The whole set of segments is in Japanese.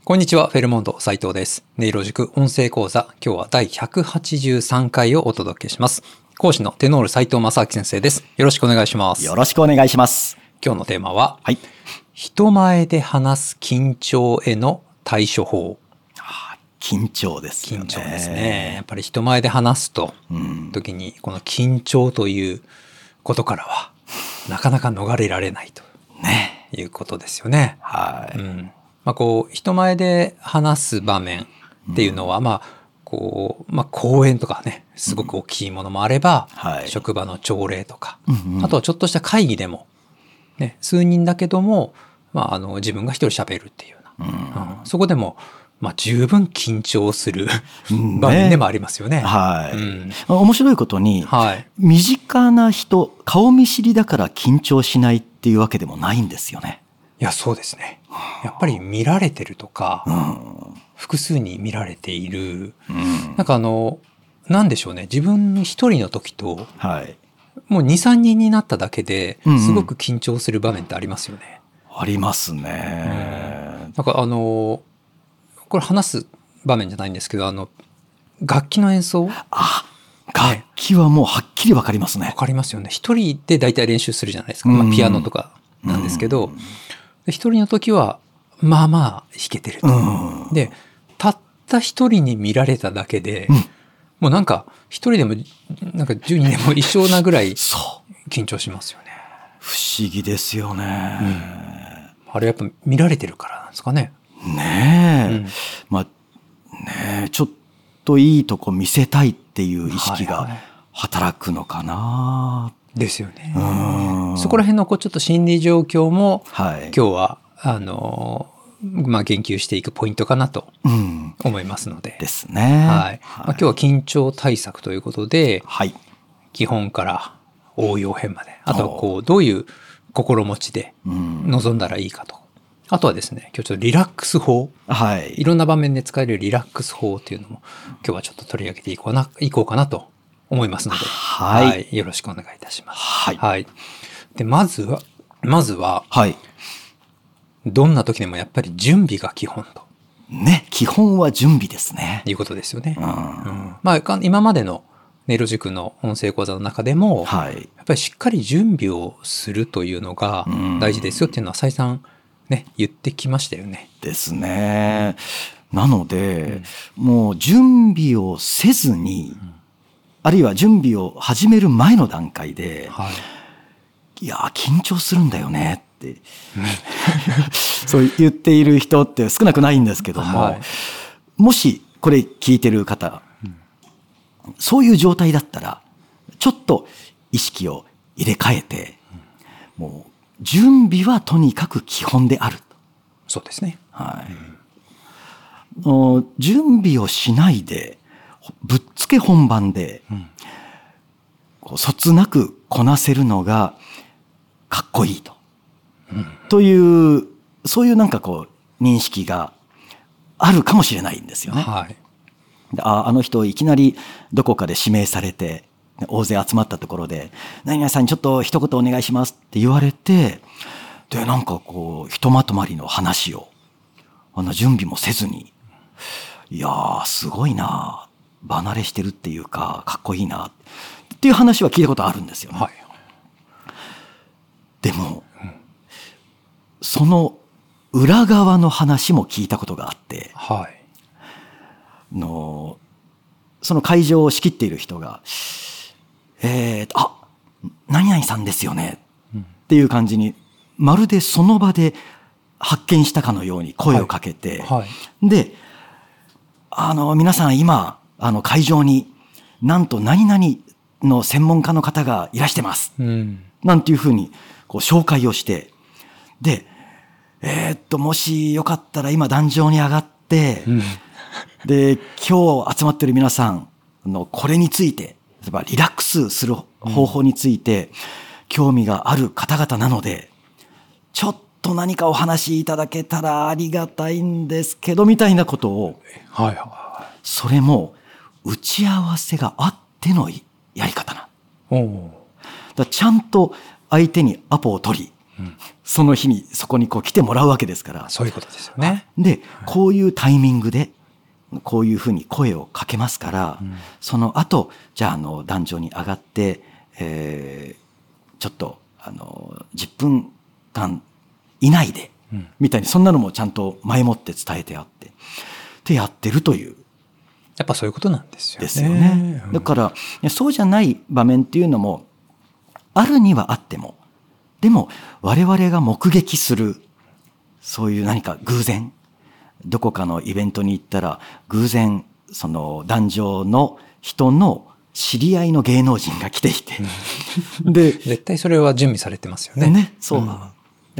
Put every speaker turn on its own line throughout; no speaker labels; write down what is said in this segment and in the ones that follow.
こんにちは、フェルモント斉藤です。音色塾音声講座、今日は第183回をお届けします。講師のテノール斉藤正明先生です。よろしくお願いします。
よろしくお願いします。
今日のテーマは、
はい。
人前で話す緊張への対処法。
緊張ですよね。
緊張ですね。やっぱり人前で話すと、時にこの緊張ということからは、なかなか逃れられないということですよね。
はい。
人前で話す場面っていうのは、講演とかね、すごく大きいものもあれば、職場の朝礼とか、あとはちょっとした会議でも、ね、数人だけども、自分が一人喋るっていうような、そこでも、十分緊張する場面でもありますよね。
面白いことに、身近な人、顔見知りだから緊張しないっていうわけでもないんですよね。
いや、そうですね。やっぱり見られてるとか、複数に見られている、なんでしょうね、自分一人の時と、もう2、3人になっただけですごく緊張する場面ってありますよね。
ありますね。
これ話す場面じゃないんですけど、楽器の演奏、
楽器はもうはっきりわかりますね。
わかりますよね。一人で大体練習するじゃないですか。ピアノとかなんですけど、一人の時は弾けてると。で、たった一人に見られただけで、もう一人でも10人でも一緒なぐらい緊張しますよね。
不思議ですよね。
あれやっぱ見られてるからなんですかね。
ちょっといいとこ見せたいっていう意識が働くのかな。
ですよね。そこら辺のちょっと心理状況も、今日は言及していくポイントかなと思いますので。
ですね。
今日は緊張対策ということで、基本から応用編まで、あとはどういう心持ちで臨んだらいいかと。あとはですね、今日ちょっとリラックス法。いろんな場面で使えるリラックス法っていうのも、今日はちょっと取り上げていこうかなと思いますので、よろしくお願いいたします。で、まずは、どんな時でもやっぱり準備が基本と。
基本は準備ですね。
いうことですよね。今までの音色塾の音声講座の中でも、やっぱりしっかり準備をするというのが大事ですよっていうのは再三ね、言ってきましたよね。
ですね。なので、もう準備をせずに、あるいは準備を始める前の段階で、いや、緊張するんだよねって、そう言っている人って少なくないんですけども、もしこれ聞いてる方、そういう状態だったら、ちょっと意識を入れ替えて、もう準備はとにかく基本である。
そうですね。
準備をしないで、ぶっつけ本番で、そつなくこなせるのがかっこいいと。という、そういう認識があるかもしれないんですよね。あの人いきなりどこかで指名されて、大勢集まったところで、何々さんにちょっと一言お願いしますって言われて、で、ひとまとまりの話を、準備もせずに、いやー、すごいな、離れしてるっていうか、かっこいいな、っていう話は聞いたことあるんですよね。でも、その裏側の話も聞いたことがあって、その会場を仕切っている人が、何々さんですよね、っていう感じに、まるでその場で発見したかのように声をかけて、で、皆さん今、会場になんと何々の専門家の方がいらしてます。なんていうふうに紹介をして、で、もしよかったら今壇上に上がって、で、今日集まっている皆さんのこれについて、例えばリラックスする方法について興味がある方々なので、ちょっと何かお話しいただけたらありがたいんですけど、みたいなことを、それも打ち合わせがあってのやり方な。ちゃんと相手にアポを取り、 その日にそこにこう来てもらうわけですから。
そういうことですよね。
で、こういうタイミングで、こういうふうに声をかけますから、その後、じゃあ壇上に上がって、ちょっと10分間以内で、みたいに、そんなのもちゃんと前もって伝えてあって、でやってるという。
やっぱそういうことなんですよね。
ですよね。だから、そうじゃない場面っていうのも、あるにはあっても、でも我々が目撃する、そういう何か偶然、どこかのイベントに行ったら、偶然、その壇上の人の知り合いの芸能人が来ていて。
で、絶対それは準備されてますよね。
ね、そう。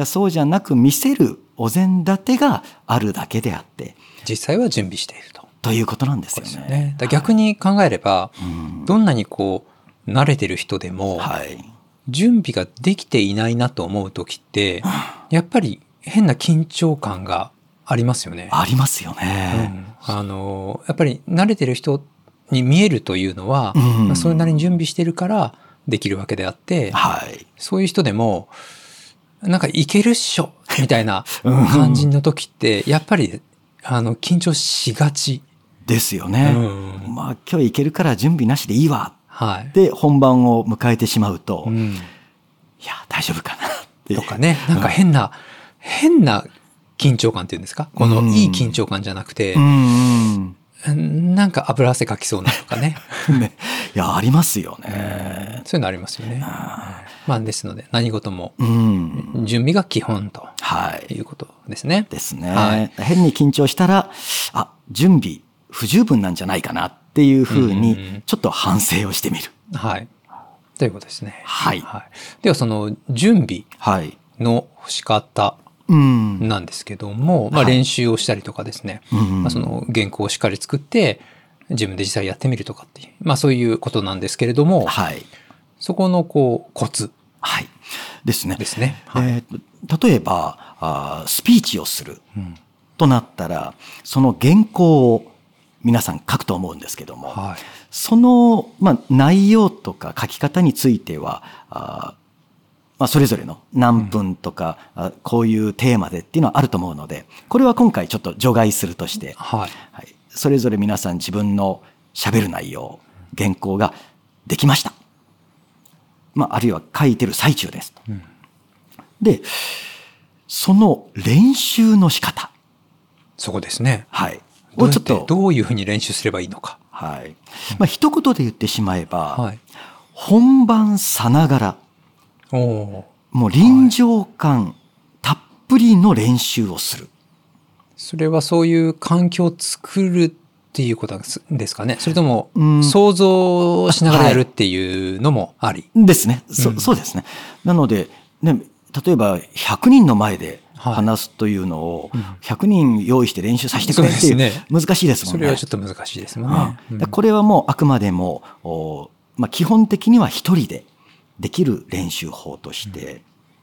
そうじゃなく見せるお膳立てがあるだけであって。
実際は準備していると。
ということなんですよね。
逆に考えれば、どんなにこう、慣れてる人でも、準備ができていないなと思う時って、やっぱり変な緊張感がありますよね。
ありますよね。
やっぱり慣れてる人に見えるというのは、それなりに準備してるからできるわけであって、そういう人でも、なんかいけるっしょみたいな感じの時って、やっぱり緊張しがち。
ですよね。まあ今日いけるから準備なしでいいわ。で本番を迎えてしまうと、いや大丈夫かなって
とかね、なんか変な緊張感っていうんですか、このいい緊張感じゃなくて、なんか油汗かきそうなとかね。
いやありますよね。
そういうのありますよね。まあですので何事も準備が基本ということですね。
ですね。変に緊張したら、準備不十分なんじゃないかなっていうふうにちょっと反省をしてみる。
ということですね。ではその準備の仕方なんですけども、練習をしたりとかですね、その原稿をしっかり作って自分で実際やってみるとかっていう、そういうことなんですけれども、そこのコツ
ですね。例えばスピーチをするとなったら、その原稿を皆さん書くと思うんですけども、その内容とか書き方についてはそれぞれの何分とか、こういうテーマでっていうのはあると思うので、これは今回ちょっと除外するとして、それぞれ皆さん自分の喋る内容、原稿ができました。あるいは書いてる最中です。で、その練習の仕方。
そこですね。
をちょっと
どういうふうに練習すればいいのか。
一言で言ってしまえば、本番さながら、もう臨場感たっぷりの練習をする。
それはそういう環境を作るっていうことですかね。それとも想像しながらやるっていうのもあり。
ですね。そうですね。なので、ね、例えば100人の前で話すというのを100人用意して練習させてくれっていう難しいですもんね。
それはちょっと難しいですもんね。
これはもうあくまでも基本的には一人でできる練習法として、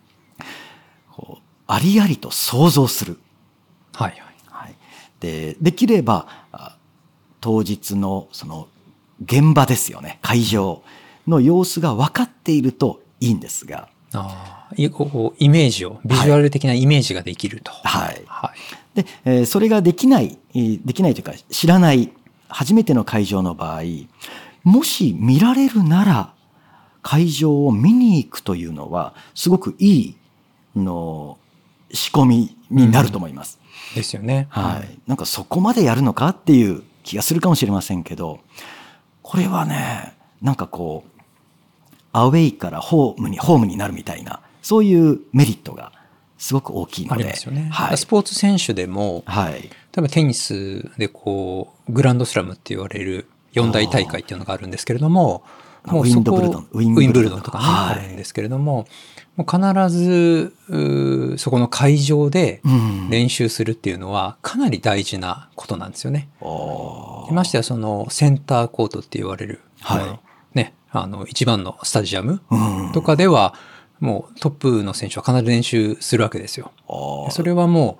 ありありと想像する。できれば当日のその現場ですよね、会場の様子が分かっているといいんですが、
イメージを、ビジュアル的なイメージができると。
で、それができないというか知らない初めての会場の場合、もし見られるなら会場を見に行くというのはすごくいい仕込みになると思います。
ですよね。
なんかそこまでやるのかっていう気がするかもしれませんけど、これはね、なんかアウェイからホームになるみたいな、そういうメリットがすごく大きいので。
ありますよね。スポーツ選手でも、例えばテニスでグランドスラムって言われる四大大会っていうのがあるんですけれども、もうウィンブルドンとかね、あるんですけれども、もう必ずそこの会場で練習するっていうのはかなり大事なことなんですよね。ましてやそのセンターコートって言われる、一番のスタジアムとかではもうトップの選手は必ず練習するわけですよ。それはも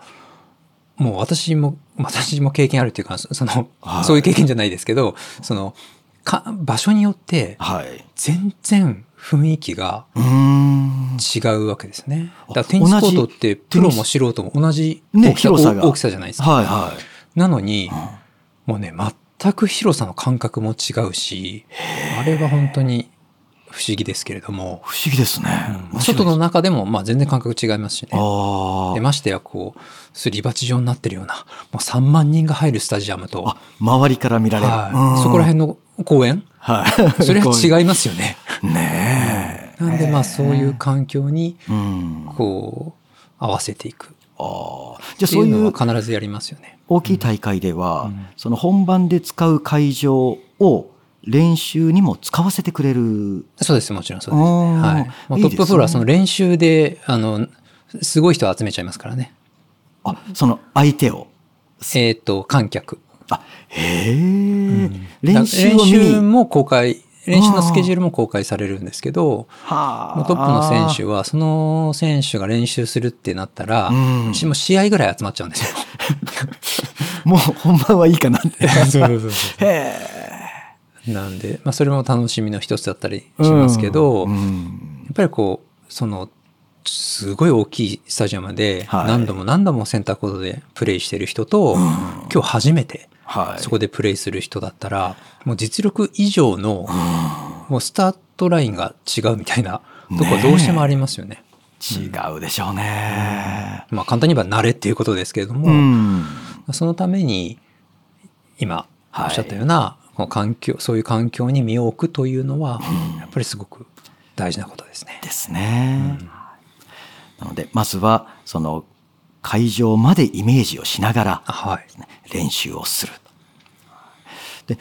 う私も経験あるっていうか、そういう経験じゃないですけど、 場所によって全然雰囲気が違うわけですね。だからテニスコートってプロも素人も同じ大きさじゃないですか。
はいはい、
なのに、もうね、全く広さの感覚も違うし、あれは本当に不思議ですけれども。
不思議ですね。
外の中でもまあ全然感覚違いますしね。でましてやこうすり鉢状になってるようなもう3万人が入るスタジアムと、
周りから見られる、
そこら辺の公園、それは違いますよね。
ね
え。なんでまあそういう環境にこう合わせていく。
じゃあそういう
のは必ずやりますよね。
大きい大会では、その本番で使う会場を練習にも使わせてくれる。
そうです、もちろんそうですね。はい。トッププロはその練習ですごい人を集めちゃいますからね。
その相手を。
観客。
練習
も公開、練習のスケジュールも公開されるんですけど、トップの選手はその選手が練習するってなったら、もう試合ぐらい集まっちゃうんですよ。
もう本番はいいかなって。
なんで、まあそれも楽しみの一つだったりしますけど、やっぱりこう、すごい大きいスタジアムで何度も何度もセンターコートでプレイしてる人と、今日初めてそこでプレイする人だったら、もう実力以上のもうスタートラインが違うみたいなとこはどうしてもありますよね。
違うでしょうね。
まあ簡単に言えば慣れっていうことですけれども、そのために今おっしゃったようなこの環境、そういう環境に身を置くというのはやっぱりすごく大事なことですね。
ですね。なのでまずはその会場までイメージをしながら練習をする。で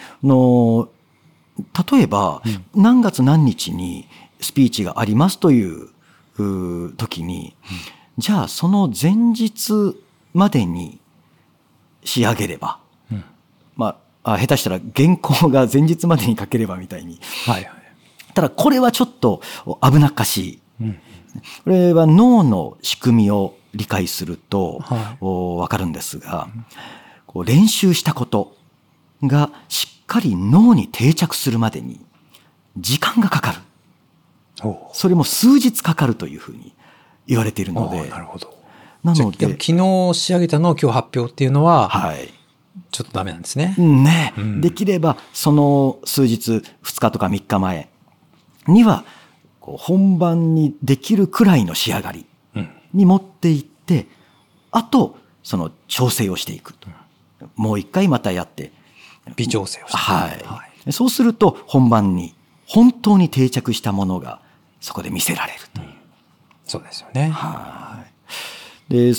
例えば何月何日にスピーチがありますという時に、じゃあその前日までに仕上げれば、まあ下手したら原稿が前日までに書ければみたいに、ただこれはちょっと危なっかしい、これは脳の仕組みを理解すると分かるんですが、こう練習したことがしっかり脳に定着するまでに時間がかかる。それも数日かかるというふうに言われているので。
なるほど。なので昨日仕上げたのを今日発表っていうのは、ちょっとダメなんですね。
できればその数日2日とか3日前にはこう本番にできるくらいの仕上がりに持っていって、あとその調整をしていく。もう一回またやって
微調整をして、
そうすると本番に本当に定着したものがそこで見せられるという。
そうですよね。
で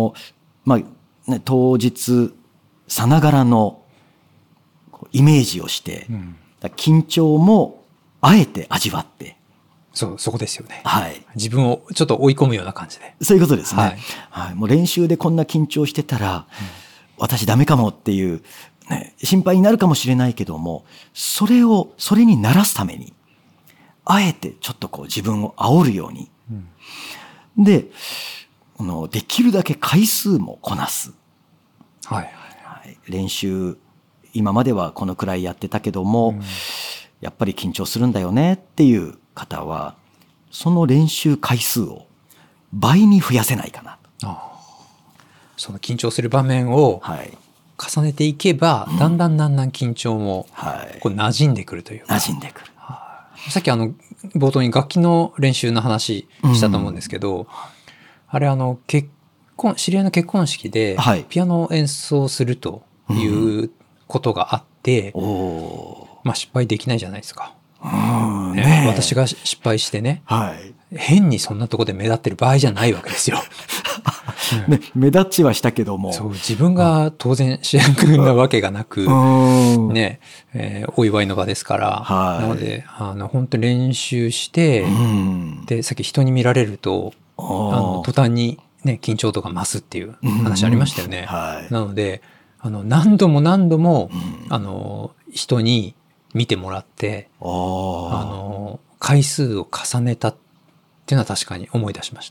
当日さながらのイメージをして、緊張もあえて味わって、
そこですよね。自分をちょっと追い込むような感じで。
そういうことですね。もう練習でこんな緊張してたら、私ダメかもっていう、心配になるかもしれないけども、それに慣らすために、あえてちょっとこう自分を煽るように。で、できるだけ回数もこなす。練習、今まではこのくらいやってたけども、やっぱり緊張するんだよねっていう方は、その練習回数を倍に増やせないかなと。
その緊張する場面を重ねていけば、だんだん緊張もこう馴染んでくるというか。
馴染んでくる。
さっき冒頭に楽器の練習の話したと思うんですけど、あれ知り合いの結婚式でピアノを演奏するということがあって、まあ失敗できないじゃないですか。私が失敗してね、変にそんなとこで目立ってる場合じゃないわけですよ。
目立ちはしたけども、
自分が当然主役なわけがなく、お祝いの場ですから、なので本当に練習して、でさっき人に見られると途端に緊張とか増すっていう話ありましたよね。なので何度も何度も人に見てもらって回数を重ねたっていうのは確かに思い出しました。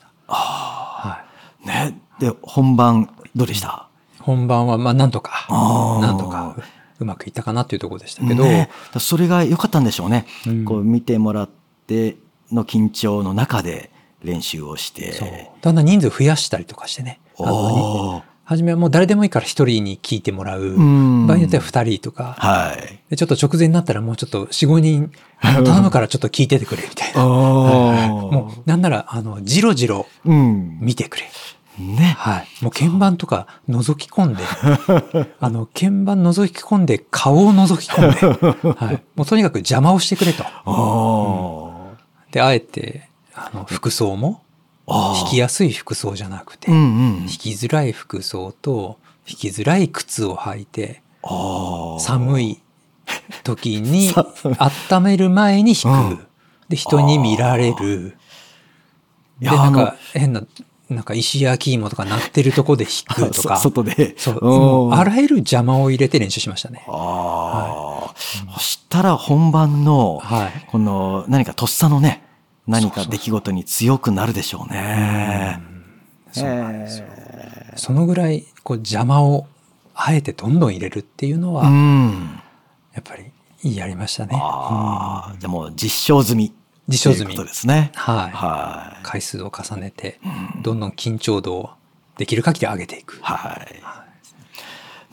で本番どうでした？
本番はなんとかうまくいったかなっていうところでしたけど、
ね、それが良かったんでしょうね、こう見てもらっての緊張の中で練習をして、
そうだんだん人数増やしたりとかしてね、初めはもう誰でもいいから1人に聞いてもらう、場合によっては2人とか、
はい、
でちょっと直前になったらもうちょっと 4,5 人頼むからちょっと聞いててくれみたいなもうなんならじろじろ見てくれ、
ね、
はい、もう鍵盤とか覗き込んで鍵盤覗き込んで顔を覗き込んで、はい、もうとにかく邪魔をしてくれと、であえて服装も弾きやすい服装じゃなくて、弾きづらい服装と弾きづらい靴を履いて、寒い時に温める前に弾く、で人に見られる、でなんか変ななんか石焼き芋とか鳴ってるとこで弾くとか
外で、
そうあらゆる邪魔を入れて練習しましたね。
そしたら本番のこの何かとっさのね、何か出来事に強くなるでしょうね。
そうなんですよ。そのぐらいこう邪魔をあえてどんどん入れるっていうのは、やっぱりやりましたね。じ
ゃあもう実証済み。
実証済み。
ということですね。
はい。回数を重ねて、どんどん緊張度をできる限り上げていく。
はい。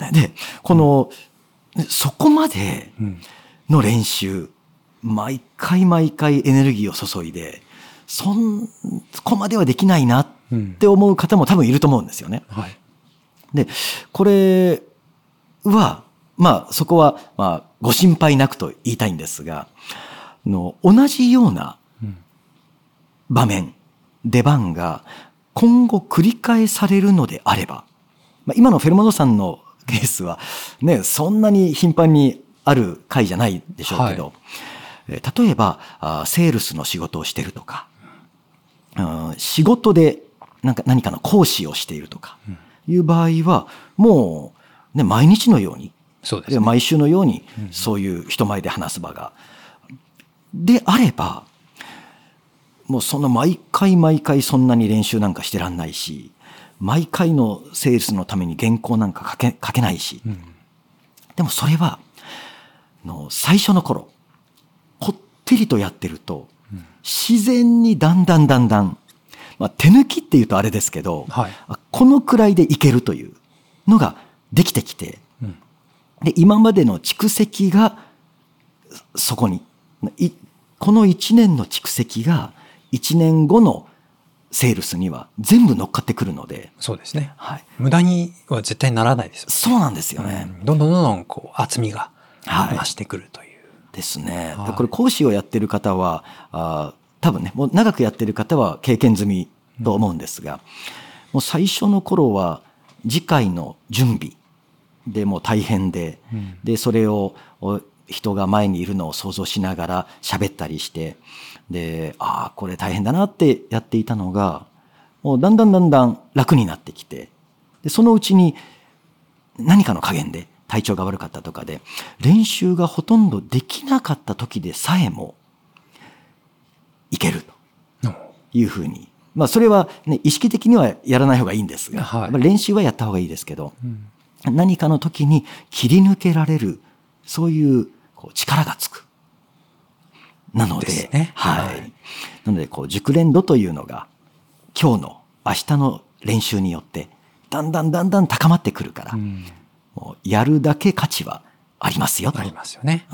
で、この、そこまでの練習、毎回毎回エネルギーを注いで、そこまではできないなって思う方も多分いると思うんですよね。で、これは、まあそこはまあご心配なくと言いたいんですが、同じような場面、出番が今後繰り返されるのであれば、今のフェルモノさんのケースはね、そんなに頻繁にある回じゃないでしょうけど、例えばセールスの仕事をしてるとか、仕事で何かの講師をしているとかいう場合はもう、ね、毎日のように、
そうですね、
毎週のようにそういう人前で話す場が、であればもうその毎回毎回そんなに練習なんかしてらんないし、毎回のセールスのために原稿なんか書けないし、でもそれは最初の頃こってりとやってると、自然にだんだん、手抜きっていうとあれですけど、このくらいでいけるというのができてきて、で今までの蓄積がそこに、この1年の蓄積が1年後のセールスには全部乗っかってくるので。
そうですね。無駄には絶対ならないですよね。
そうなんですよね。
どんどんこう厚みが増してくるという。
ですね。これ講師をやってる方は多分ね、もう長くやってる方は経験済みと思うんですが、もう最初の頃は次回の準備でもう大変で、でそれを人が前にいるのを想像しながら喋ったりして、でこれ大変だなってやっていたのが、もうだんだん楽になってきて、でそのうちに何かの加減で体調が悪かったとかで練習がほとんどできなかった時でさえもいけるというふうに、それは、ね、意識的にはやらない方がいいんですが、練習はやった方がいいですけど、何かの時に切り抜けられる、そういう力がつく。なので、なので熟練度というのが今日の明日の練習によってだんだん高まってくるから、もうやるだけ価値はありますよと。
ありますよね。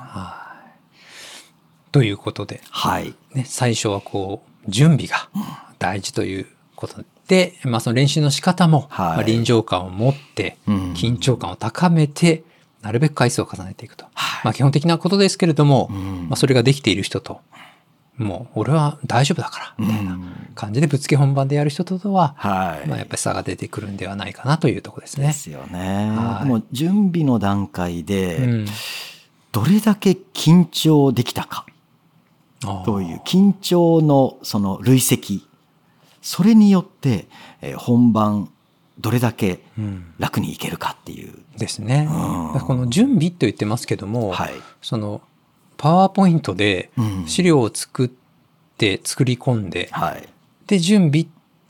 ということで、ね、最初は準備が大事ということで、その練習の仕方も、臨場感を持って緊張感を高めて、なるべく回数を重ねていくと。基本的なことですけれども、それができている人と、もう俺は大丈夫だからみたいな感じでぶっつけ本番でやる人とは、やっぱり差が出てくるんではないかなというところですね。
ですよね。でも準備の段階でどれだけ緊張できたかという緊張のその累積、それによって本番どれだけ楽にいけるかっていう。
ですね。この準備と言ってますけども、そのパワーポイントで資料を作り込んで、で準備っ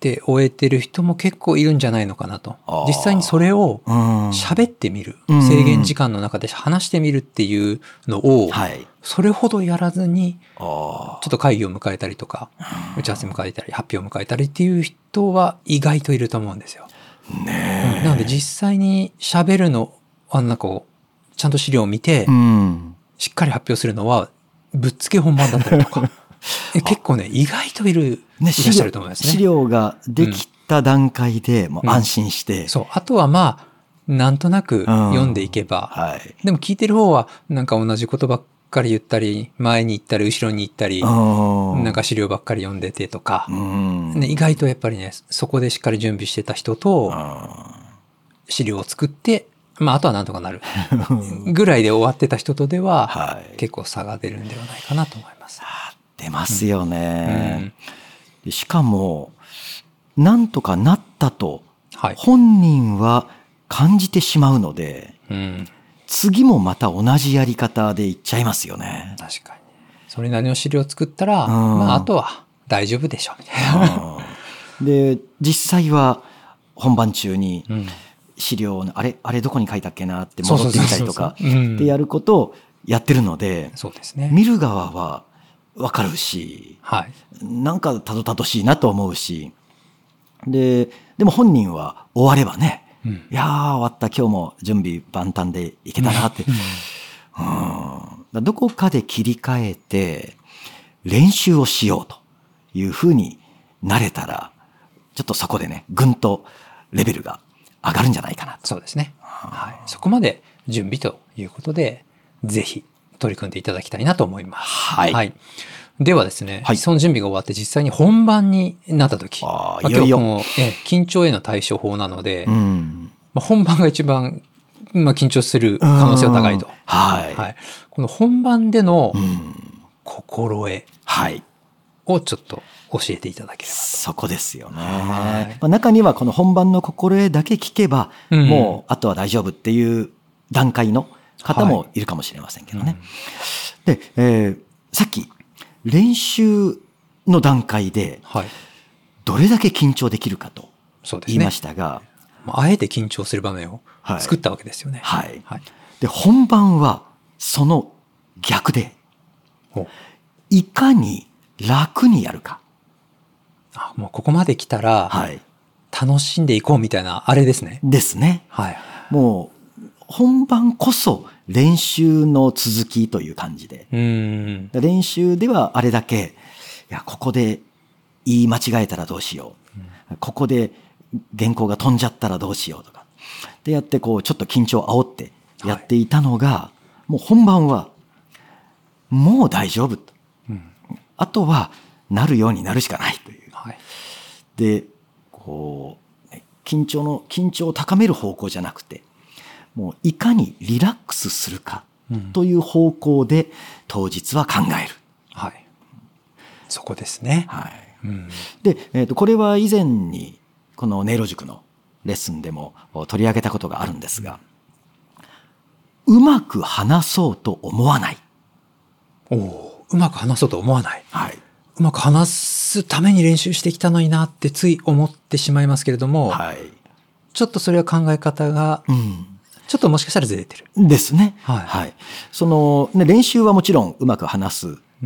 って終えてる人も結構いるんじゃないのかなと。実際にそれを喋ってみる。制限時間の中で話してみるっていうのを、それほどやらずに、ちょっと会議を迎えたりとか、打ち合わせ迎えたり、発表を迎えたりっていう人は意外といると思うんですよ。なので実際に喋るの、ちゃんと資料を見て、しっかり発表するのは、ぶっつけ本番だったりとか。結構ね、意外といらっしゃると思いますね。
資料ができた段階でもう安心して。
そう。あとはまあ、なんとなく読んでいけば。でも聞いてる方は、なんか同じことばっかり言ったり、前に行ったり、後ろに行ったり、なんか資料ばっかり読んでてとか。意外とやっぱりね、そこでしっかり準備してた人と、資料を作って、まあ、あとはなんとかなるぐらいで終わってた人とでは、結構差が出るんではないかなと思います。
出ますよね。しかも、なんとかなったと、本人は感じてしまうので、次もまた同じやり方でいっちゃいますよね。
確かに。それなりの資料を作ったら、まあ、あとは大丈夫でしょうみたいな。
で、実際は本番中に、資料のあれどこに書いたっけなって戻ってみたりとかってやることをやってるので、見る側はわかるし、なんかたどたどしいなと思うし、でも本人は終わればね、いやー終わった、今日も準備万端でいけたなって、どこかで切り替えて練習をしようというふうになれたら、ちょっとそこでね、ぐんとレベルが上がるんじゃないかなと。
そうですね。そこまで準備ということで、ぜひ取り組んでいただきたいなと思います。ではですね、その準備が終わって実際に本番になった時、今日この緊張への対処法なので、本番が一番緊張する可能性が高いと。この本番での心得をちょっと教えていただければと。
そこですよね。中にはこの本番の心得だけ聞けば、もうあとは大丈夫っていう段階の方もいるかもしれませんけどね。で、さっき練習の段階でどれだけ緊張できるかと言いましたが、
あえて緊張する場面を作ったわけですよね。
で、本番はその逆で、いかに楽にやるか。
もうここまで来たら、楽しんでいこうみたいな、あれですね。
ですね。もう、本番こそ練習の続きという感じで。練習ではあれだけ、いや、ここで言い間違えたらどうしよう。ここで原稿が飛んじゃったらどうしようとか。でやって、ちょっと緊張を煽ってやっていたのが、もう本番は、もう大丈夫と。あとは、なるようになるしかないという。で、緊張を高める方向じゃなくて、もういかにリラックスするかという方向で当日は考える。
そこですね。
で、これは以前にこの音色塾のレッスンでも取り上げたことがあるんですが、うまく話そうと思わない。
うまく話そうと思わない。うまく話すために練習してきたのになってつい思ってしまいますけれども、ちょっとそれは考え方が、ちょっともしかしたらずれてる。
ですね。その、練習はもちろんうまく話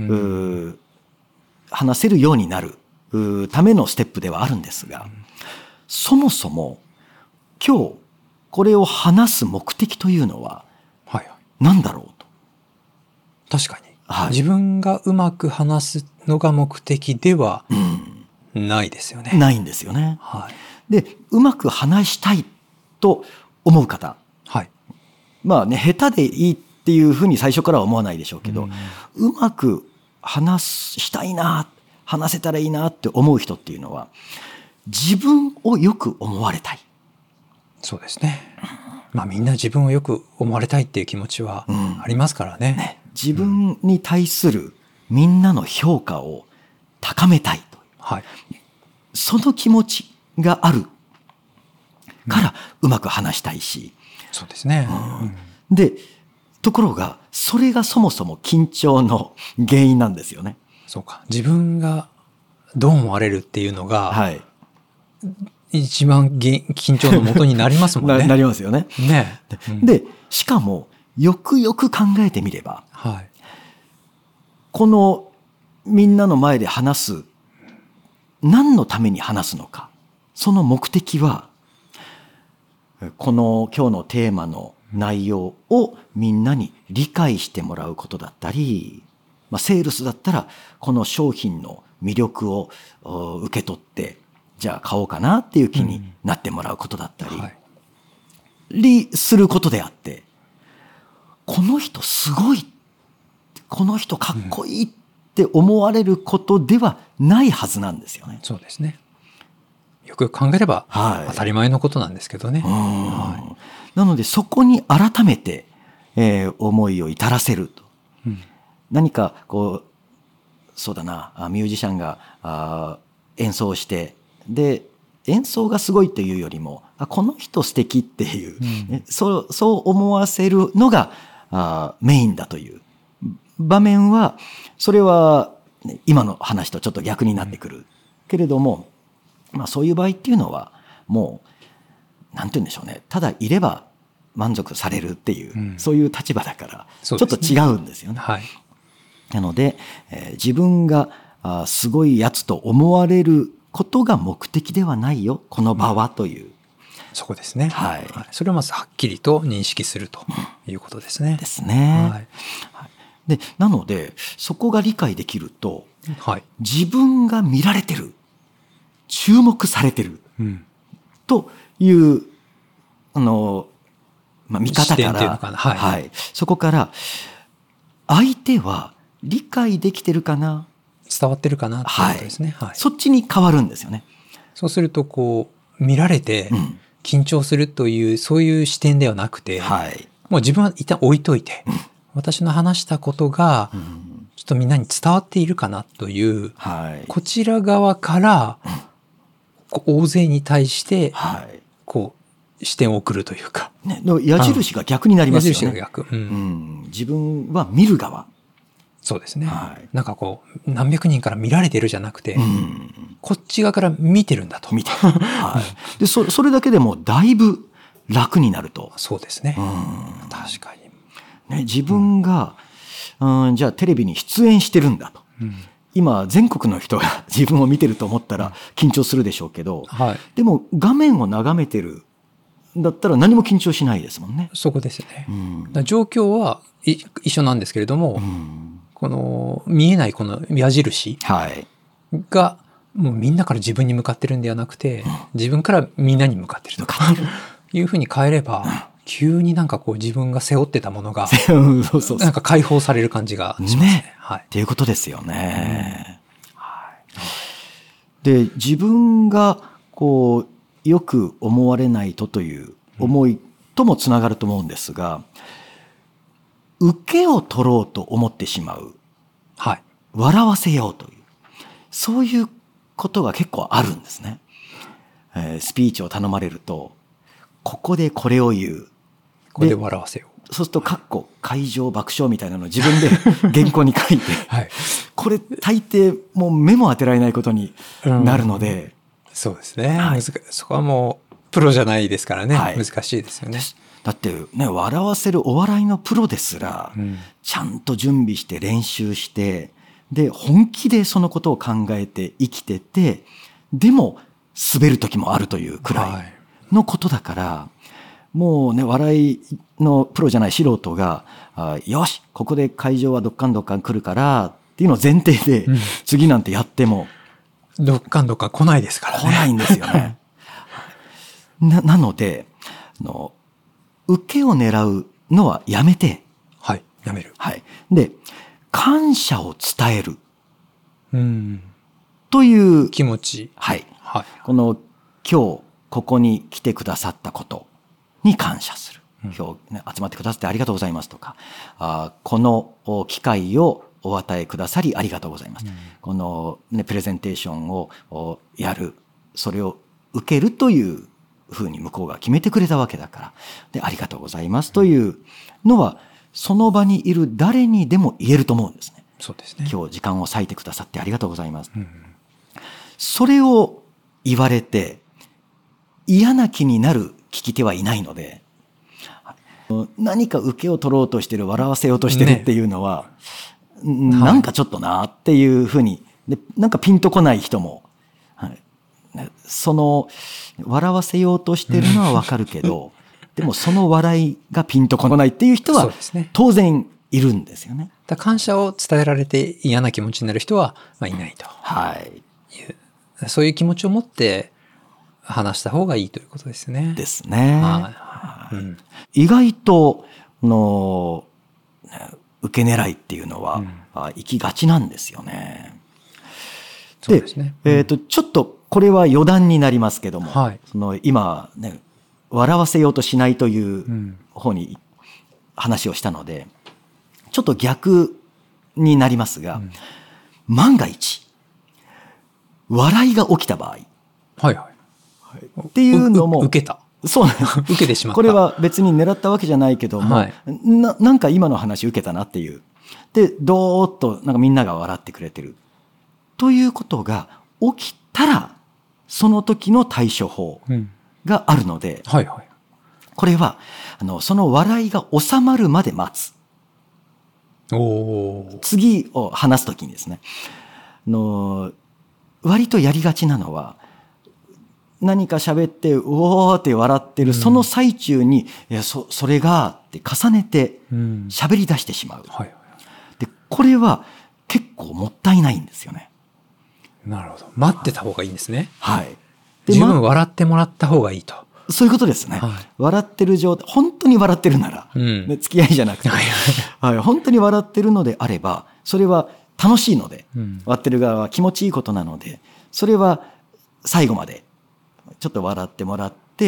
せるようになるためのステップではあるんですが、そもそも今日これを話す目的というのは何だろうと。
確かに。自分がうまく話すのが目的ではないですよね。
ないんですよね。で、うまく話したいと思う方。まあね、下手でいいっていうふうに最初からは思わないでしょうけど、うまくしたいな、話せたらいいなって思う人っていうのは、自分をよく思われたい。
そうですね。みんな自分をよく思われたいっていう気持ちはありますからね。
自分に対するみんなの評価を高めたいと。その気持ちがあるからうまく話したいし。
そうですね。
で、ところが、それがそもそも緊張の原因なんですよね。
そうか。自分がどう思われるっていうのが、 一番緊張の元になりますもんね。
なりますよね。
ね、
で、しかも、よくよく考えてみれば、
はい、
このみんなの前で話す、何のために話すのか。その目的は、この今日のテーマの内容をみんなに理解してもらうことだったり、セールスだったらこの商品の魅力を受け取って、じゃあ買おうかなっていう気になってもらうことだったり、することであって、この人すごい、この人かっこいいって思われることではないはずなんですよね。
そうですね。よくよく考えれば当たり前のことなんですけどね。
なのでそこに改めて、思いを至らせると。何かこう、そうだな、ミュージシャンが演奏して、で、演奏がすごいというよりも、この人素敵っていう、そう思わせるのがメインだという場面は、それは今の話とちょっと逆になってくる。けれども、そういう場合っていうのは、もう、なんて言うんでしょうね。ただいれば満足されるっていう、そういう立場だから、ちょっと違うんですよね。なので、自分がすごいやつと思われることが目的ではないよ、この場はという。
そこですね。それをまずはっきりと認識するということですね。
ですね。で、なので、そこが理解できると、自分が見られてる、注目されてる、という、見方から、そこから、相手は理解できてるかな、
伝わってるかなっていうことですね。
そっちに変わるんですよね。
そうすると、こう、見られて緊張するという、そういう視点ではなくて、もう自分は一旦置いといて、私の話したことが、ちょっとみんなに伝わっているかなという、こちら側から、大勢に対して、こう、視点を送るというか。
矢印が逆になりますよね。
矢印が逆。
自分は見る側。
そうですね。なんかこう、何百人から見られてるじゃなくて、こっち側から見てるんだと。
で、それだけでもだいぶ楽になると。
そうですね。確か
に。自分が、じゃあテレビに出演してるんだと。今、全国の人が自分を見てると思ったら緊張するでしょうけど、でも画面を眺めてるだったら何も緊張しないですもんね。
そこですね。状況は一緒なんですけれども、この見えないこの矢印がもうみんなから自分に向かってるんではなくて、自分からみんなに向かってるとかいうふうに変えれば、急になんかこう自分が背負ってたものがなんか解放される感じがしますね。
っていうことですよね。で、自分がこうよく思われないという思いともつながると思うんですが、受けを取ろうと思ってしまう。笑わせようという。そういうことが結構あるんですね。スピーチを頼まれると、ここでこれを言う。
ここで笑わせよう。
そうすると、会場爆笑みたいなのを自分で原稿に書いて、これ大抵もう目も当てられないことになるので。
そうですね。そこはもうプロじゃないですからね。難しいですよね。
だってね、笑わせるお笑いのプロですら、ちゃんと準備して練習して、で、本気でそのことを考えて生きてて、でも滑る時もあるというくらいのことだから、もうね、笑いのプロじゃない素人が、よし、ここで会場はどっかんどっかん来るからっていうのを前提で、次なんてやっても、
どっかんどっかん来ないですからね。
来ないんですよね。なので、受けを狙うのはやめて。
やめる。
で、感謝を伝える。という
気持ち。
この今日ここに来てくださったことに感謝する。今日、集まってくださってありがとうございますとか、この機会をお与えくださりありがとうございます。この、プレゼンテーションをやる。それを受けるというふうに向こうが決めてくれたわけだから。で、ありがとうございますというのは、その場にいる誰にでも言えると思うんですね。
そうですね。
今日時間を割いてくださってありがとうございます。それを言われて、 嫌な気になる聞き手はいないので、何か受けを取ろうとしてる、笑わせようとしてるっていうのは、なんかちょっとなっていうふうに、でなんかピンとこない人も、その笑わせようとしてるのはわかるけど、でもその笑いがピンとこないっていう人は当然いるんですよね。
だ感謝を伝えられて嫌な気持ちになる人はいないと。
はい。
そういう気持ちを持って話した方がいいということですね。
ですね。
はい
意外と受け狙いっていうのは、行きがちなんですよね。
そうですね。
ちょっとこれは余談になりますけども、
はい、
今ね、笑わせようとしないという方に話をしたので、ちょっと逆になりますが、万が一笑いが起きた場合、
はいはい、
っていうのも
受けた。
そうなんです。
受けてしまった。
これは別に狙ったわけじゃないけども、はい、なんか今の話受けたなっていう。で、どーっとなんかみんなが笑ってくれてる。ということが起きたら、その時の対処法があるので、
はいはい、
これは、その笑いが収まるまで待つ。次を話す時にですね、割とやりがちなのは、何か喋って、うおーって笑ってる、その最中に、いや、それが、って重ねて喋り出してしまう。で、これは結構もったいないんですよね。
なるほど。待ってた方がいいんですね。
はい。
十分笑ってもらった方がいいと。
そういうことですね。はい、笑ってる状態、本当に笑ってるなら、付き合いじゃなくて、はい、本当に笑ってるのであれば、それは楽しいので、笑ってる側は気持ちいいことなので、それは最後まで、ちょっと笑ってもらって、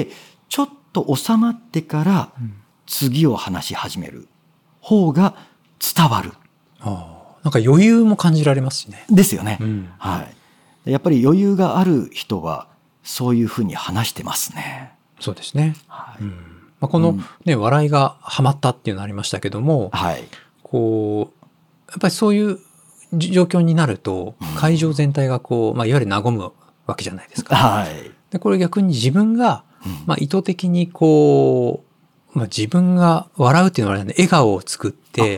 ちょっと収まってから次を話し始める方が伝わる。
なんか余裕も感じられますしね。
ですよね。はい。やっぱり余裕がある人はそういうふうに話してますね。
そうですね。はいこの、ね笑いがはまったっていうのありましたけども、
はい、
こうやっぱりそういう状況になると会場全体がこう、いわゆる和むわけじゃないですか。
はい、
でこれ逆に自分が、意図的にこう、自分が笑うっていうのは笑顔を作って、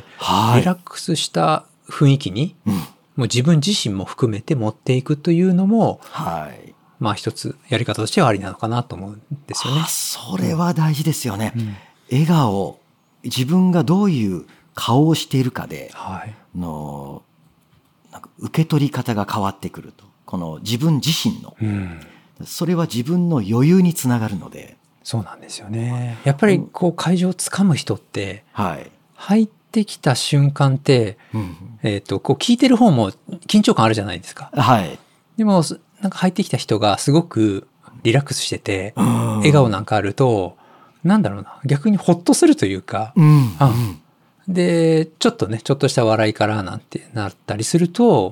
リラックスした雰囲気に、もう自分自身も含めて持っていくというのも、一つやり方としてはありなのかなと思うんですよね。
それは大事ですよね。笑顔、自分がどういう顔をしているかで、なんか受け取り方が変わってくると。この自分自身の、それは自分の余裕につながるので。
そうなんですよね。やっぱりこう会場をつかむ人って、入ってきた瞬間って、こう聞いてる方も緊張感あるじゃないですか。でもなんか入ってきた人がすごくリラックスしてて、笑顔なんかあると、なんだろうな、逆にほっとするというか、で、ちょっとした笑いからなんてなったりすると、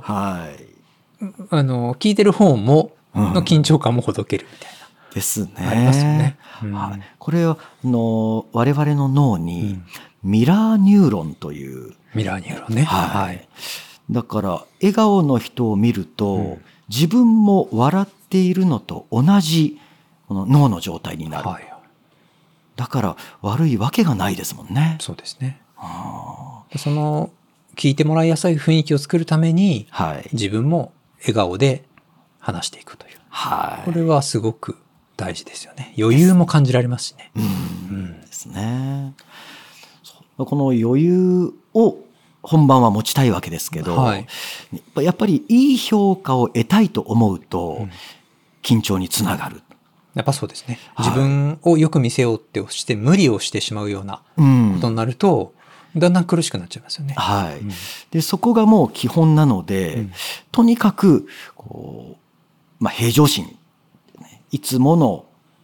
聞いてる方も、の緊張感もほどけるみたいな。
ですね。
ありますよね。
これは、我々の脳に、ミラーニューロンという。
ミラーニューロンね。
だから、笑顔の人を見ると、自分も笑っているのと同じこの脳の状態になる。だから悪いわけがないですもんね。
そうですね。その聞いてもらいやすい雰囲気を作るために、自分も笑顔で話していくという。これはすごく大事ですよね。余裕も感じられますしね。
ですね。この余裕を本番は持ちたいわけですけど、やっぱりいい評価を得たいと思うと、緊張につながる。
やっぱそうですね。自分をよく見せようってして無理をしてしまうようなことになると、だんだん苦しくなっちゃいますよね。
で、そこがもう基本なので、とにかくこう、平常心、いつもの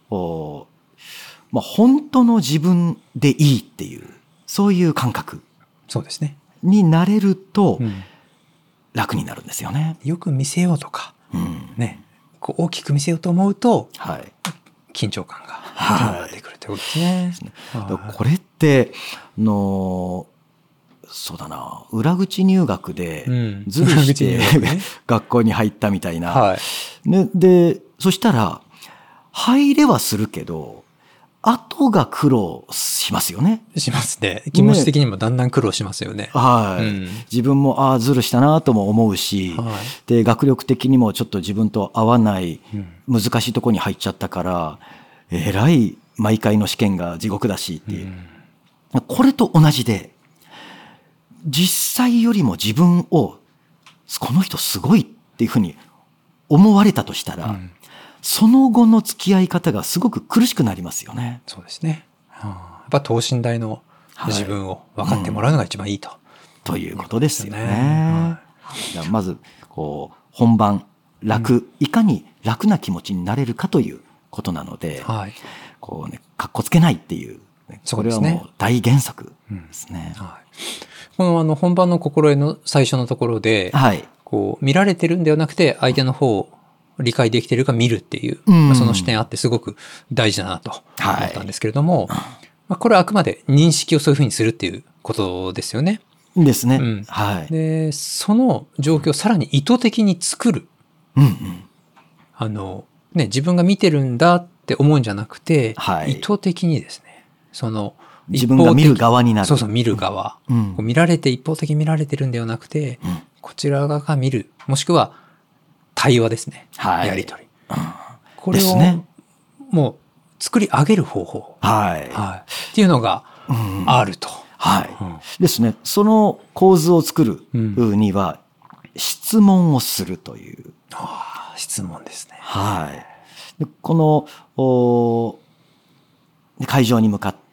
本当の自分でいいっていうそういう感覚。
そうですね。
になれると楽になるんですよね。
よく見せようとか、こう大きく見せようと思うと、緊張感が出てくるということですね。
これってそうだな、裏口入学でずるして学校に入ったみたいな。でそしたら入れはするけど、後が苦労しますよね。
しますね。気持ち的にもだんだん苦労しますよね。
はい。自分も、ズルしたなとも思うし、で、学力的にもちょっと自分と合わない、難しいところに入っちゃったから、えらい毎回の試験が地獄だしっていう。これと同じで、実際よりも自分を、この人すごいっていうふうに思われたとしたら、その後の付き合い方がすごく苦しくなりますよね。
そうですね。やっぱ等身大の自分を分かってもらうのが一番いいと。
ということですよね。まず、本番、いかに楽な気持ちになれるかということなので、かっこつけないっていう、これはもう大原則ですね。
この本番の心得の最初のところで、見られてるんではなくて、相手の方を理解できているか見るっていう、その視点あってすごく大事だなと思ったんですけれども、これはあくまで認識をそういうふうにするっていうことですよね。
ですね。
で、その状況をさらに意図的に作る。自分が見てるんだって思うんじゃなくて、意図的にですね、
自分が見る側になる。
そうそう、見る側。見られて、一方的に見られてるんではなくて、こちら側が見る。もしくは、対話ですね。やりとり。これを、もう、作り上げる方法。っていうのがあると。
ですね。その構図を作るには、質問をするという。
質問ですね。
この、会場に向かって、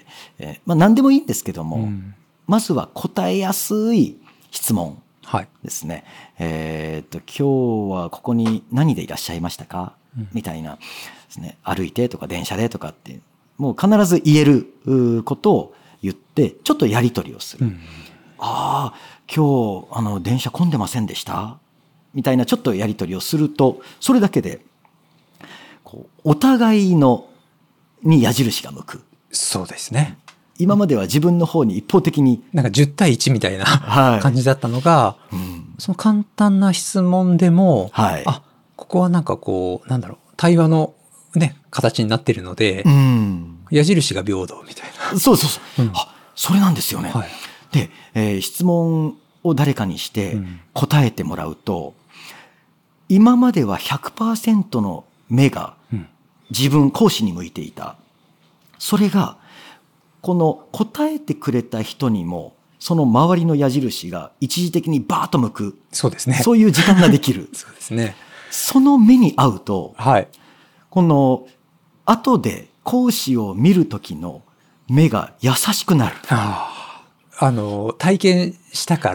何でもいいんですけども、まずは答えやすい質問ですね。今日はここに何でいらっしゃいましたか、みたいなですね。歩いてとか電車でとかって、もう必ず言えることを言って、ちょっとやり取りをする。今日電車混んでませんでしたみたいなちょっとやり取りをすると、それだけでお互いに矢印が向く。
そうですね。
今までは自分の方に一方的に。
なんか10対1みたいな感じだったのが、その簡単な質問でも、ここはなんか対話のね、形になってるので、矢印が平等みたいな。
そう。それなんですよね。で、質問を誰かにして答えてもらうと、今までは 100% の目が自分、講師に向いていた。それが、この答えてくれた人にも、その周りの矢印が一時的にバーッと向く。
そうですね。
そういう時間ができる。
そうですね。
その目に合うと、この後で講師を見る時の目が優しくなる。
体験したから、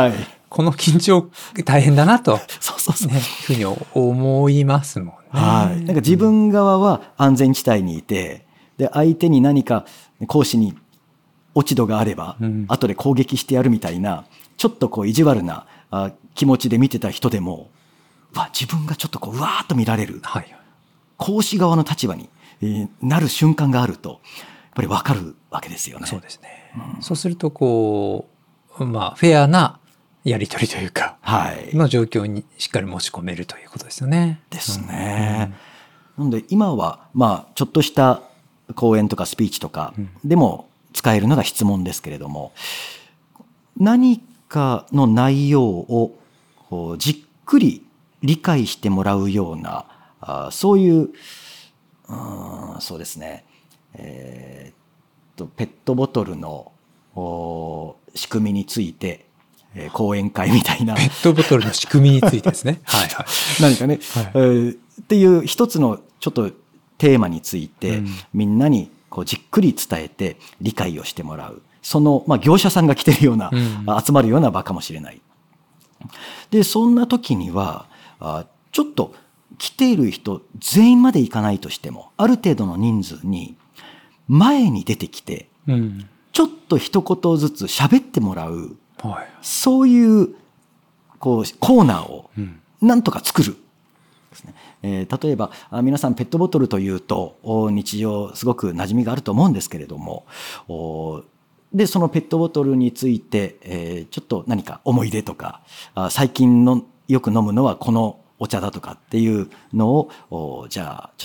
この緊張大変だなと、ふうに思いますもんね。
なんか自分側は安全地帯にいて、で、相手に何か講師に落ち度があれば、後で攻撃してやるみたいな、ちょっと意地悪な気持ちで見てた人でも、自分がちょっとうわーっと見られる。講師側の立場になる瞬間があると、やっぱり分かるわけですよね。
そうですね。そうすると、フェアなやり取りというか、の状況にしっかり持ち込めるということですよね。
ですね。なので今は、ちょっとした講演とかスピーチとかでも使えるのが質問ですけれども、何かの内容をじっくり理解してもらうような、そういう、そうですね、ペットボトルの仕組みについて、講演会みたいな。
ペットボトルの仕組みについてですね。
何かね、っていう一つのちょっとテーマについて、みんなにじっくり伝えて理解をしてもらう。その、業者さんが来てるような、集まるような場かもしれない。で、そんな時には、ちょっと来ている人全員まで行かないとしても、ある程度の人数に前に出てきて、ちょっと一言ずつ喋ってもらう、そういうコーナーをなんとか作る。例えば皆さんペットボトルというと日常すごく馴染みがあると思うんですけれども、でそのペットボトルについて、ちょっと何か思い出とか、最近のよく飲むのはこのお茶だとかっていうのをじゃあちょっと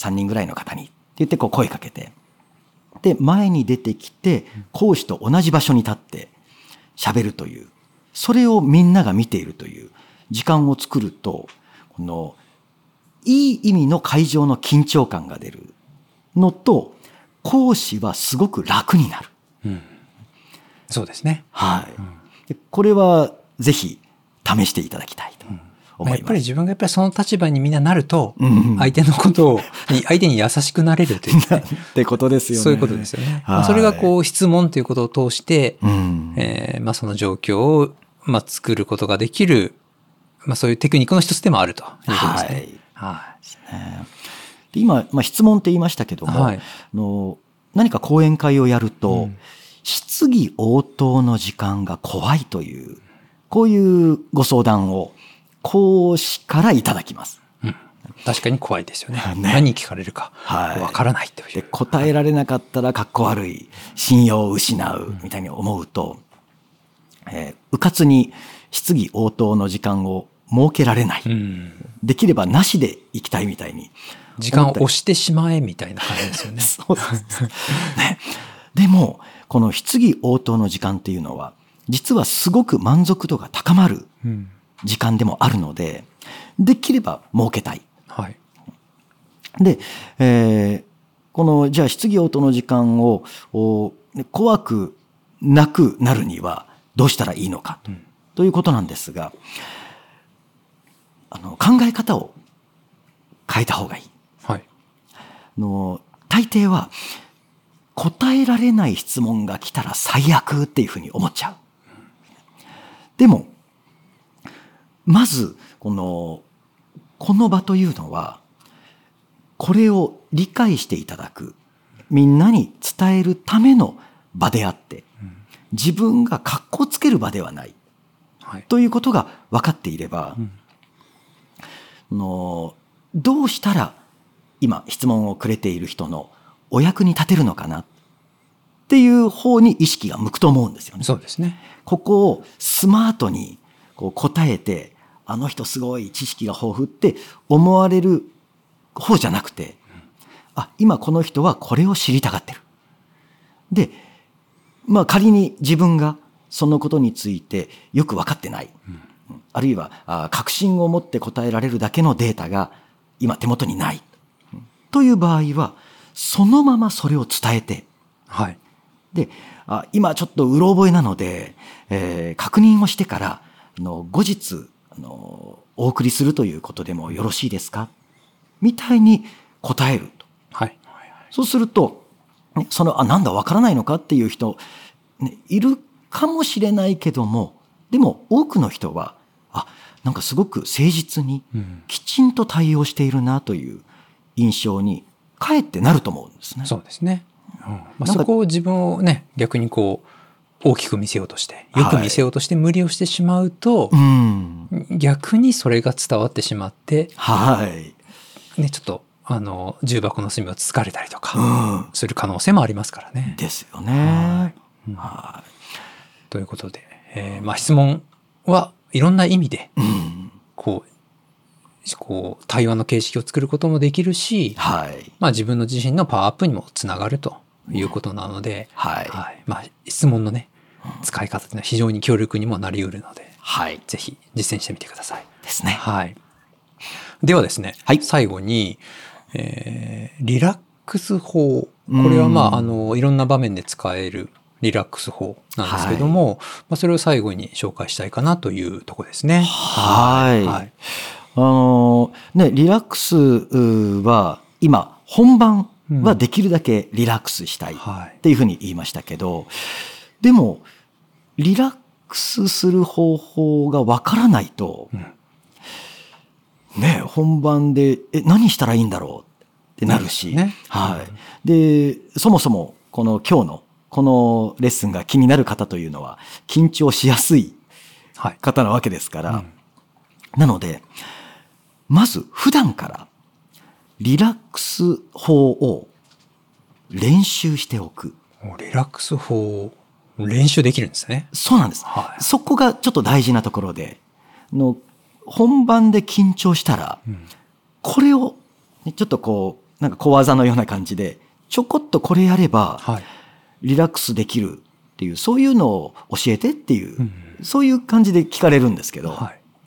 3人ぐらいの方にって言って声かけて、で前に出てきて講師と同じ場所に立って喋るという、それをみんなが見ているという時間を作ると、このいい意味の会場の緊張感が出るのと、講師はすごく楽になる。
そうですね。
はい。でこれはぜひ試していただきたいと思います。
やっぱり自分がやっぱりその立場にみんななると、相手のことに、相手に優しくなれるという、ね、
ってことですよね。
そういうことですよね。それが質問ということを通して、その状況を作ることができる、そういうテクニックの一つでもあるということですね。
今、質問って言いましたけども、何か講演会をやると、質疑応答の時間が怖いという、こういうご相談を講師からいただきます。
確かに怖いですよね。何聞かれるかわからないという。
で、答えられなかったらかっこ悪い、信用を失うみたいに思うと、うかつに質疑応答の時間を設けられない。できればなしで行きたいみたいに。
時間を押してしまえみたいな感じですよね。
そうですね。でも、この質疑応答の時間っていうのは、実はすごく満足度が高まる時間でもあるので、できれば設けたい。
はい。
で、この、じゃあ質疑応答の時間を怖くなくなるにはどうしたらいいのかということなんですが、考え方を変えた方がいい。
はい。
大抵は答えられない質問が来たら最悪っていうふうに思っちゃう。でも、まず、この場というのは、これを理解していただく、みんなに伝えるための場であって、自分が格好つける場ではない、ということが分かっていれば、どうしたら今質問をくれている人のお役に立てるのかなっていう方に意識が向くと思うんですよね。
そうですね。
ここをスマートに答えて、あの人すごい知識が豊富って思われる方じゃなくて、今この人はこれを知りたがってる。で、仮に自分がそのことについてよく分かってない。あるいは確信を持って答えられるだけのデータが今手元にない。という場合は、そのままそれを伝えて、で、今ちょっとうろ覚えなので、確認をしてから後日お送りするということでもよろしいですかみたいに答えると。そうすると、なんだわからないのかっていう人、いるかもしれないけども、でも多くの人は、なんかすごく誠実にきちんと対応しているなという印象にかえってなると思うんですね。
そうですね。そこを自分をね、逆に大きく見せようとして、よく見せようとして無理をしてしまうと、逆にそれが伝わってしまって、ちょっと重箱の隅をつかれたりとかする可能性もありますからね。
ですよね。
ということで、質問はいろんな意味で、対話の形式を作ることもできるし、自分の自身のパワーアップにもつながるということなので、質問のね、使い方というのは非常に強力にもなり得るので、ぜひ実践してみてください。
ですね。
ではですね、最後に、リラックス法。これはいろんな場面で使えるリラックス法なんですけども、それを最後に紹介したいかなというところですね。
リラックスは今本番はできるだけリラックスしたいっていうふうに言いましたけど、でもリラックスする方法がわからないと、本番で何したらいいんだろうってなるし、でそもそも今日のこのレッスンが気になる方というのは緊張しやすい方なわけですから、なのでまず普段からリラックス法を練習しておく。
リラックス法練習できるんですね。
そうなんです。そこがちょっと大事なところで、本番で緊張したら、これをちょっとなんか小技のような感じで、ちょこっとこれやれば、リラックスできるっていう、そういうのを教えてっていう、そういう感じで聞かれるんですけど、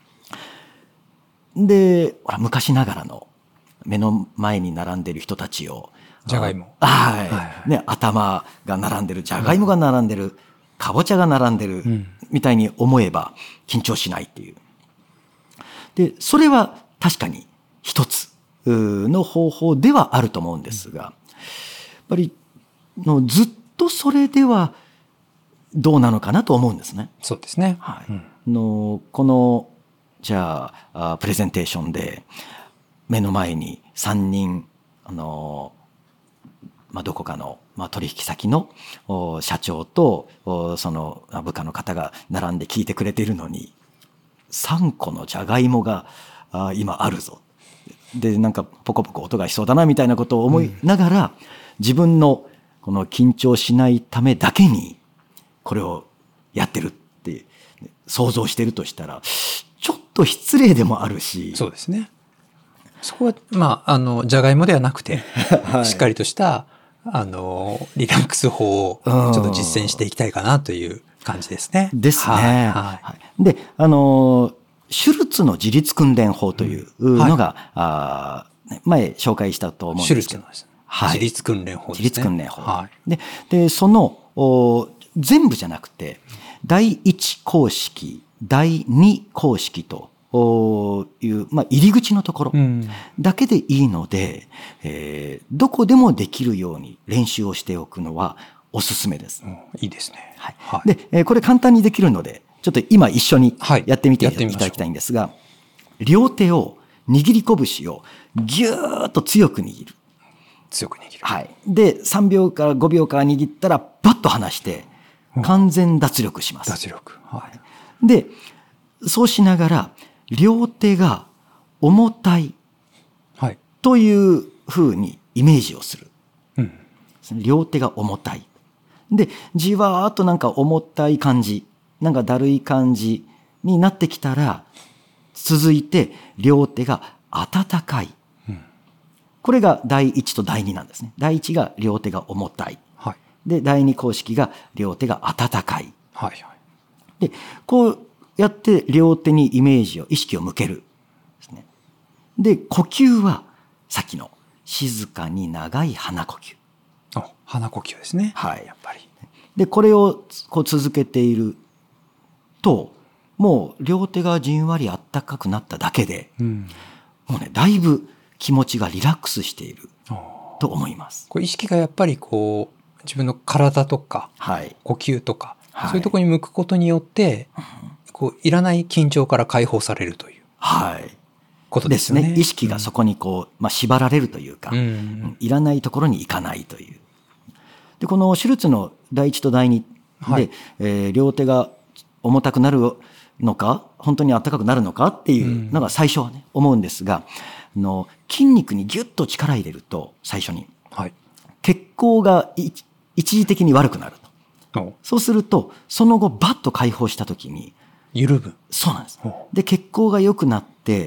で、昔ながらの目の前に並んでる人たちを、
じゃがいも。
ね、頭が並んでる、じゃがいもが並んでる、かぼちゃが並んでる、みたいに思えば緊張しないっていう。で、それは確かに一つの方法ではあると思うんですが、やっぱりずっとそれではどうなのかなと思うんですね。
そうですね。
この、じゃあ、プレゼンテーションで目の前に3人、どこかの、取引先の社長とその部下の方が並んで聞いてくれているのに、3個のじゃがいもが今あるぞ。で、なんかポコポコ音がしそうだなみたいなことを思いながら、自分のこの緊張しないためだけにこれをやってるって想像してるとしたら、ちょっと失礼でもあるし。
そうですね。そこは、じゃがいもではなくて、しっかりとした、リラックス法をちょっと実践していきたいかなという感じですね。
ですね。で、シュルツの自律訓練法というのが、前紹介したと思うんですけど。
シュルツの自律訓練法ですね。
自律訓練法。で、その、全部じゃなくて、第1公式、第2公式という、入り口のところだけでいいので、どこでもできるように練習をしておくのはおすすめです。
いいですね。
で、これ簡単にできるので、ちょっと今一緒にやってみていただきたいんですが、両手を握り拳をぎゅーっと強く握る。
強く握る。
で、3秒から5秒から握ったらバッと離して、完全脱力します。
脱力。
で、そうしながら、両手が重たいというふうにイメージをする。両手が重たい。で、じわーっとなんか重たい感じ、なんかだるい感じになってきたら、続いて両手が温かい。これが第1と第2なんですね。第1が両手が重たい。で、第2公式が両手が温かい。で、こうやって両手にイメージを、意識を向ける。で、呼吸はさっきの静かに長い鼻呼吸。
鼻呼吸ですね。やっぱり。
で、これをこう続けていると、もう両手がじんわりあったかくなっただけで、もうね、だいぶ気持ちがリラックスしていると思います。
こう意識がやっぱりこう、自分の体とか、呼吸とか、そういうところに向くことによって、こういらない緊張から解放されるということですね。
意識がそこにこう、縛られるというか、いらないところに行かないという。で、このシュルツの第1と第2で、両手が重たくなるのか、本当に暖かくなるのかっていうのが最初はね、思うんですが、筋肉にギュッと力入れると、最初に、血行が一時的に悪くなると。そうすると、その後バッと解放したときに、
緩む。
そうなんです。で、血行が良くなって、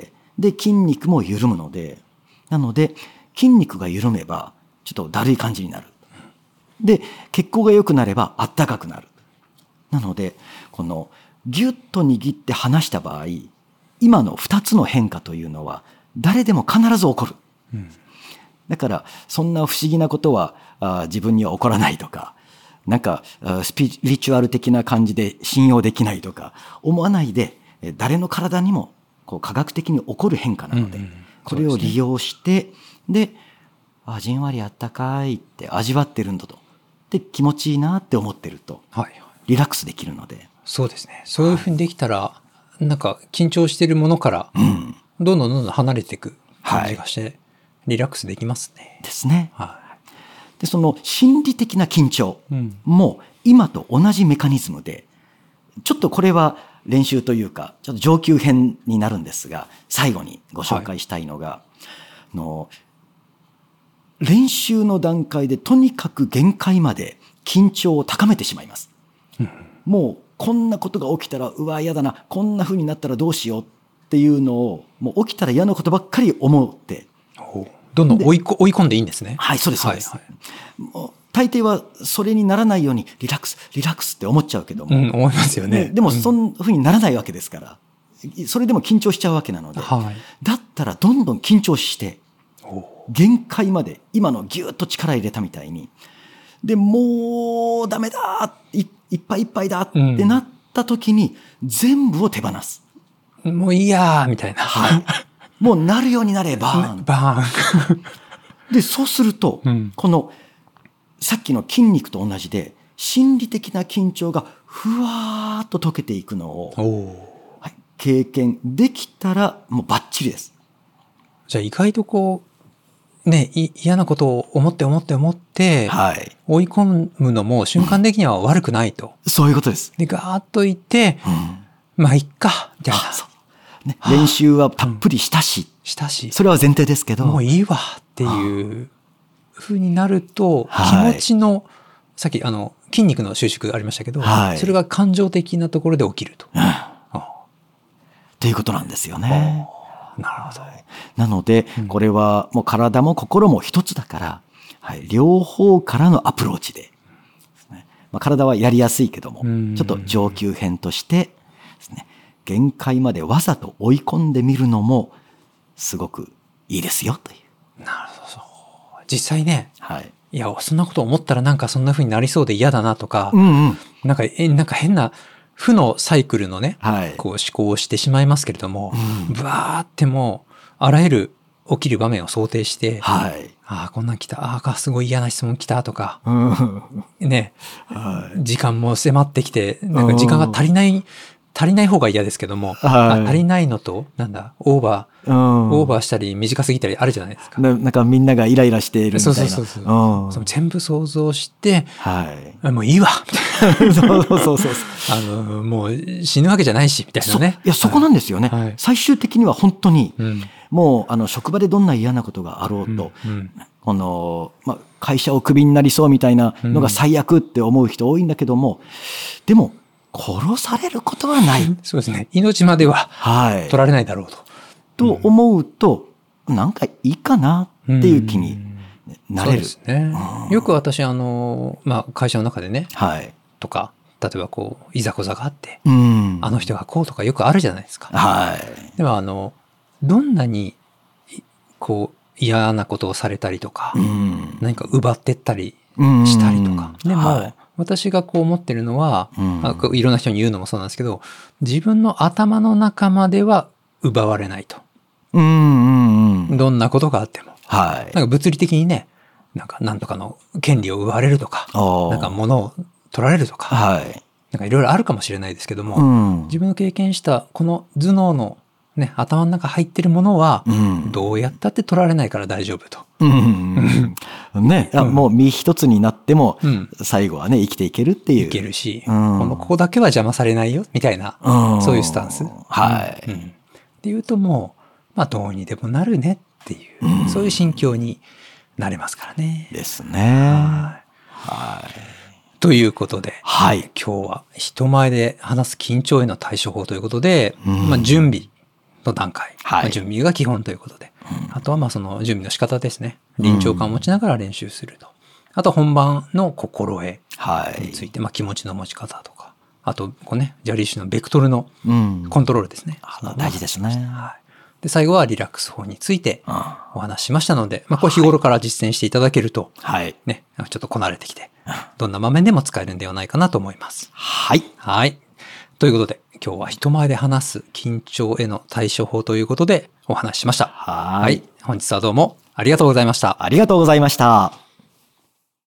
で、筋肉も緩むので、なので、筋肉が緩めば、ちょっとだるい感じになる。で、血行が良くなれば、あったかくなる。なので、この、ギュッと握って離した場合、今の2つの変化というのは、誰でも必ず起こる。だから、そんな不思議なことは自分には起こらないとか、なんかスピリチュアル的な感じで信用できないとか思わないで、誰の体にもこう科学的に起こる変化なので、これを利用して、で、じんわりあったかいって味わってるんだと。で、気持ちいいなって思ってると、リラックスできるので。
そうですね。そういうふうにできたら、なんか緊張しているものから、どんどん離れていく感じがして、リラックスできますね。
ですね。で、その心理的な緊張も今と同じメカニズムで、ちょっとこれは練習というか、ちょっと上級編になるんですが、最後にご紹介したいのが、練習の段階でとにかく限界まで緊張を高めてしまいます。もうこんなことが起きたら、うわ、嫌だな、こんな風になったらどうしようっていうのを、もう起きたら嫌なことばっかり思って、
どんどん追い込んでいいんですね。
はい、そうです、そうです。もう大抵はそれにならないようにリラックス、リラックスって思っちゃうけども。
思いますよね。
でもそんな風にならないわけですから。それでも緊張しちゃうわけなので。だったらどんどん緊張して、限界まで、今のギューッと力入れたみたいに。で、もうダメだ、いっぱいいっぱいだってなった時に、全部を手放す。
もういいやーみたいな。
もうなるようになれば、
バーン。
で、そうすると、この、さっきの筋肉と同じで、心理的な緊張がふわーっと溶けていくのを、経験できたらもうバッチリです。
じゃあ意外とこう、ね、嫌なことを思って、追い込むのも瞬間的には悪くないと。
そういうことです。
で、ガーッといって、まあ、いっか、みたいな。
ね、練習はたっぷりしたし、それは前提ですけど。
もういいわっていう風になると、気持ちの、さっき筋肉の収縮ありましたけど、それが感情的なところで起きると。
っていうことなんですよね。
なるほど。
なので、これはもう体も心も一つだから、両方からのアプローチで。体はやりやすいけども、ちょっと上級編としてですね、限界までわざと追い込んでみるのもすごくいいですよという。
なるほど。実際ね、いや、そんなこと思ったらなんかそんな風になりそうで嫌だなとか、なんか変な負のサイクルのね、こう思考をしてしまいますけれども、ブワーってもうあらゆる起きる場面を想定して、ああ、こんなん来た、ああ、すごい嫌な質問来たとか、ね、時間も迫ってきて、なんか時間が足りない方が嫌ですけども、足りないのと、オーバーしたり短すぎたりあるじゃないですか。
なんかみんながイライラしているみたいな。
そう。その全部想像して、もういいわもう死ぬわけじゃないし、みたいなね。
いや、そこなんですよね。最終的には本当に、もう職場でどんな嫌なことがあろうと、会社をクビになりそうみたいなのが最悪って思う人多いんだけども、でも、殺されることはない。
そうですね。命までは取られないだろうと。
と思うと、なんかいいかなっていう気になれる。
そうですね。よく私、会社の中でね、とか、例えばこう、いざこざがあって、あの人がこうとかよくあるじゃないですか。でもどんなに、こう、嫌なことをされたりとか、何か奪ってったりしたりとか。でも、私がこう思ってるのは、いろんな人に言うのもそうなんですけど、自分の頭の中までは奪われないと。どんなことがあっても。なんか物理的にね、なんとかの権利を奪われるとか、なんか物を取られるとか、なんかいろいろあるかもしれないですけども、自分の経験したこの頭脳のね、頭の中入ってるものは、どうやったって取られないから大丈夫と。
ね、もう身一つになっても、最後はね、生きていけるっていう。
いけるし、ここだけは邪魔されないよ、みたいな、そういうスタンス。っていうともう、どうにでもなるねっていう、そういう心境になれますからね。
ですね。
ということで、今日は人前で話す緊張への対処法ということで、準備の段階、準備が基本ということで、あとはその準備の仕方ですね。臨場感を持ちながら練習すると。あと本番の心得について、気持ちの持ち方とか、あとジャリーシュのベクトルのコントロールですね。
大事ですね。
で、最後はリラックス法についてお話ししましたので、これ日頃から実践していただけると、ね、ちょっとこなれてきて、どんな場面でも使えるんではないかなと思います。ということで、今日は人前で話す緊張への対処法ということでお話ししました。本日はどうもありがとうございました。
ありがとうございました。